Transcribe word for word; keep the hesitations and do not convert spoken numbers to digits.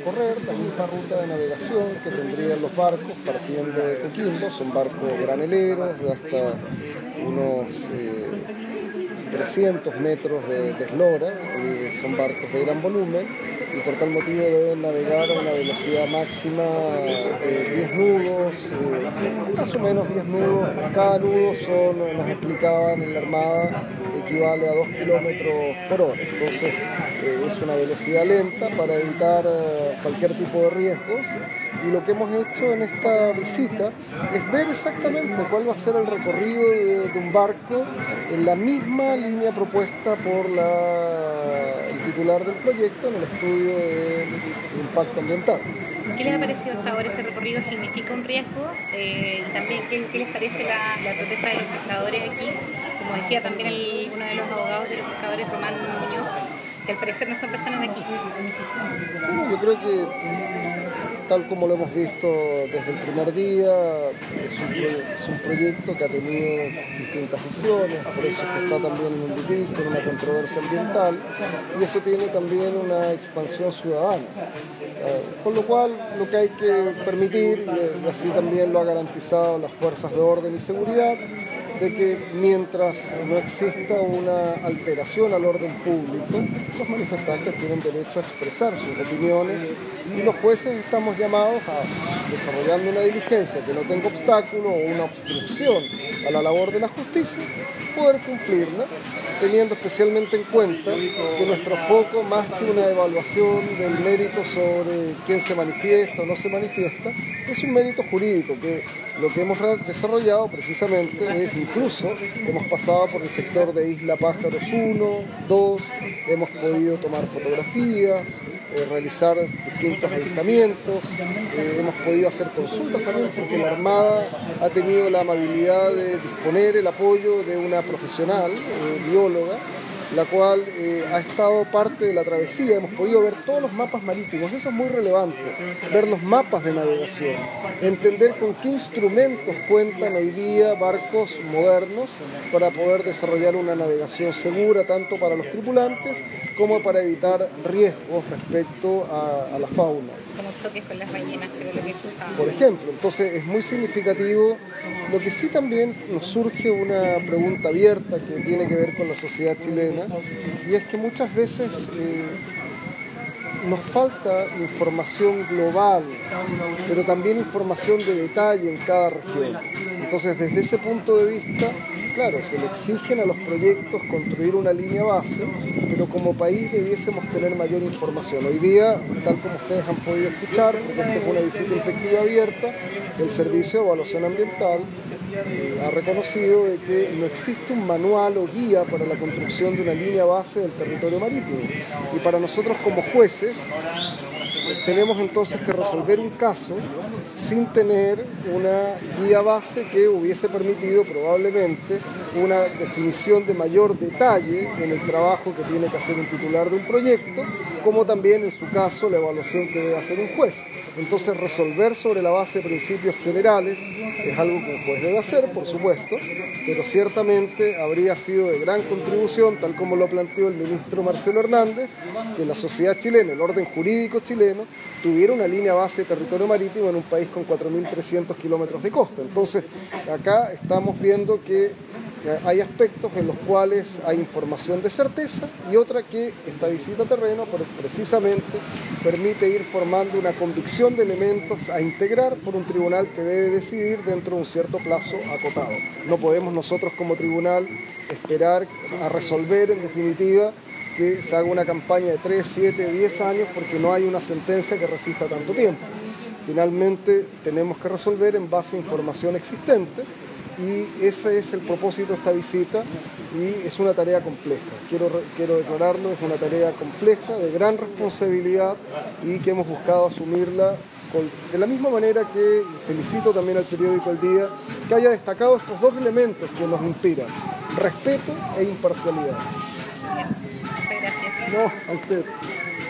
recorrer la misma ruta de navegación que tendrían los barcos partiendo de Coquimbo. Son barcos graneleros de hasta unos eh, trescientos metros de, de eslora, eh, son barcos de gran volumen y por tal motivo deben navegar a una velocidad máxima de diez nudos, eh, más o menos diez nudos. Cada nudo son, nos explicaban en la Armada, equivale a dos kilómetros por hora. Entonces eh, es una velocidad lenta para evitar eh, cualquier tipo de riesgos. Y lo que hemos hecho en esta visita es ver exactamente cuál va a ser el recorrido de, de un barco en la misma línea propuesta por la, el titular del proyecto en el estudio de, de impacto ambiental. ¿Qué les ha parecido hasta ahora ese recorrido? ¿Significa un riesgo? Eh, y también, ¿qué, qué les parece la, la protesta de los pescadores aquí? Como decía también el, uno de los abogados de los pescadores, Román Muñoz, que al parecer no son personas de aquí. Bueno, yo creo que tal como lo hemos visto desde el primer día, es un, es un proyecto que ha tenido distintas visiones, por eso es que está también en un litigio, en una controversia ambiental, y eso tiene también una expansión ciudadana. Eh, con lo cual, lo que hay que permitir, y así también lo ha garantizado las fuerzas de orden y seguridad, de que mientras no exista una alteración al orden público, los manifestantes tienen derecho a expresar sus opiniones y los jueces estamos llamados a, desarrollando una diligencia que no tenga obstáculo o una obstrucción a la labor de la justicia, poder cumplirla, teniendo especialmente en cuenta que nuestro foco, más que una evaluación del mérito sobre quién se manifiesta o no se manifiesta, es un mérito jurídico, que lo que hemos desarrollado precisamente es, incluso hemos pasado por el sector de Isla Pájaros uno, dos, hemos podido tomar fotografías, eh, realizar distintos avistamientos, eh, hemos podido hacer consultas también porque la Armada ha tenido la amabilidad de disponer el apoyo de una profesional, eh, bióloga, la cual eh, ha estado parte de la travesía. Hemos podido ver todos los mapas marítimos, eso es muy relevante, ver los mapas de navegación, entender con qué instrumentos cuentan hoy día barcos modernos para poder desarrollar una navegación segura tanto para los tripulantes como para evitar riesgos respecto a, a la fauna. Como choques con las ballenas, creo lo que escuchábamos. Por ejemplo, entonces es muy significativo. Lo que sí también nos surge una pregunta abierta que tiene que ver con la sociedad chilena, y es que muchas veces eh, nos falta información global, pero también información de detalle en cada región. Entonces, desde ese punto de vista, claro, se le exigen a los proyectos construir una línea base, pero como país debiésemos tener mayor información. Hoy día, tal como ustedes han podido escuchar, porque esta es una visita inspectiva abierta, el Servicio de Evaluación Ambiental eh, ha reconocido de que no existe un manual o guía para la construcción de una línea base del territorio marítimo. Y para nosotros como jueces, tenemos entonces que resolver un caso sin tener una guía base que hubiese permitido probablemente una definición de mayor detalle en el trabajo que tiene que hacer un titular de un proyecto, como también en su caso la evaluación que debe hacer un juez. Entonces, resolver sobre la base de principios generales es algo que un juez debe hacer, por supuesto, pero ciertamente habría sido de gran contribución, tal como lo planteó el ministro Marcelo Hernández, que la sociedad chilena, el orden jurídico chileno, tuviera una línea base de territorio marítimo en un país con cuatro mil trescientos kilómetros de costa. Entonces, acá estamos viendo que hay aspectos en los cuales hay información de certeza y otra que esta visita a terreno precisamente permite ir formando una convicción de elementos a integrar por un tribunal que debe decidir dentro de un cierto plazo acotado. No podemos nosotros como tribunal esperar a resolver en definitiva que se haga una campaña de tres, siete, diez años porque no hay una sentencia que resista tanto tiempo. Finalmente tenemos que resolver en base a información existente. Y ese es el propósito de esta visita y es una tarea compleja. Quiero, quiero declararlo, es una tarea compleja, de gran responsabilidad y que hemos buscado asumirla con, de la misma manera que felicito también al periódico El Día que haya destacado estos dos elementos que nos inspiran, respeto e imparcialidad. Bien, muchas gracias. No, a usted.